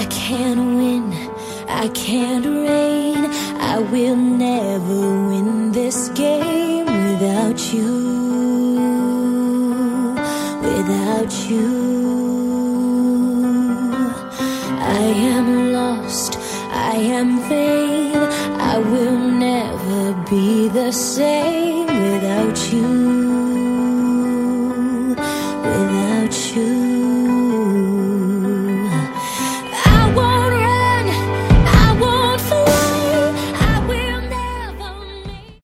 can't win, I can't reign. I will never win this game without you, without you. I am lost, I am vain. I will never be the same without you.